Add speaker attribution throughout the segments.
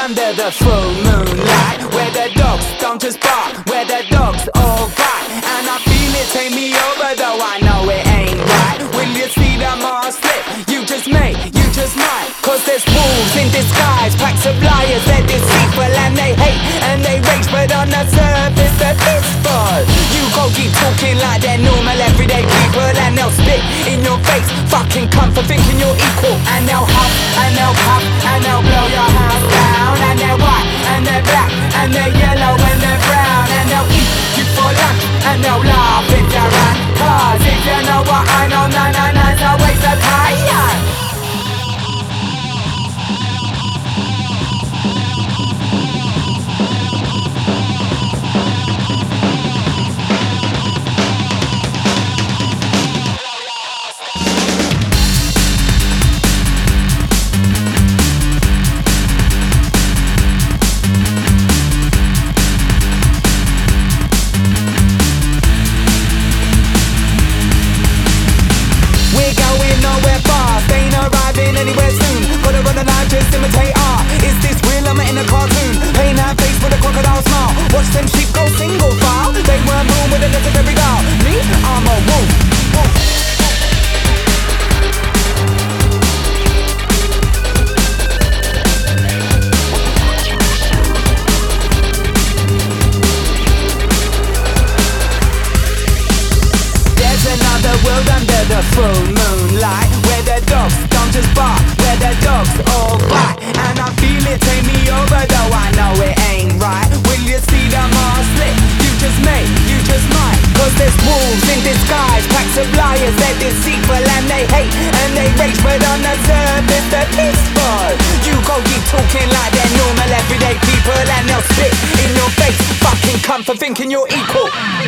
Speaker 1: under the full moonlight, where the dogs don't just bark, where the dogs all bite. And I feel it take me over, though I know it ain't right. Will you see them all slip? You just may, you just might. Cause there's wolves in disguise, packs of liars, they're deceitful and they hate and they rage, but on the surface they're peaceful. You go keep talking like they're normal everyday people, and they'll spit in your face, fucking cunt for thinking you're equal. And they'll huff, and they'll puff, and they'll blow your house down. And they're white, and they're black, and they're yellow, and they're brown. And they'll eat you for lunch, and they'll laugh if you run. Cause if you know what I know, 999's a waste of time. Anywhere soon, gotta run alive, just imitate art. Is this real? I'm in a cartoon. Paint that face with a crocodile smile. Watch them sheep go single file. They weren't born with a legendary guile. Me, I'm a wolf. There's another world under the full moonlight, where the dogs don't just bark, where the dogs all bite. And I feel it take me over, though I know it ain't right. Will you see them all slip? You just may, you just might. Cause there's wolves in disguise, packs of liars, they're deceitful and they hate and they rage, but on the surface they're peaceful. You go keep talking like they're normal everyday people, and they'll spit in your face, fucking cunt for thinking you're equal.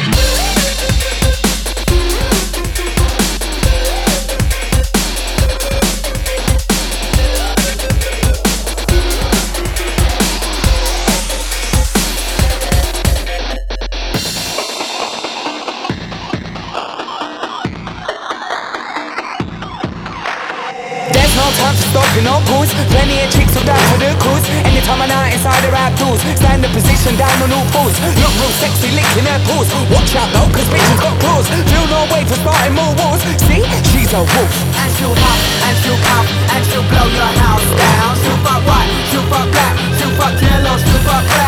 Speaker 1: No time for stopping, no pause. Plenty of chicks who down for the cause. Anytime I'm out inside or outdoors, stand the position down on all fours. Look real sexy, licking her paws. Watch out though, cause bitches got claws. Feel no way for starting more wars. See, she's a wolf. And she'll huff, and she'll puff, and she'll blow your house down. She'll fuck white, she'll fuck black, she'll fuck yellow, she'll fuck black.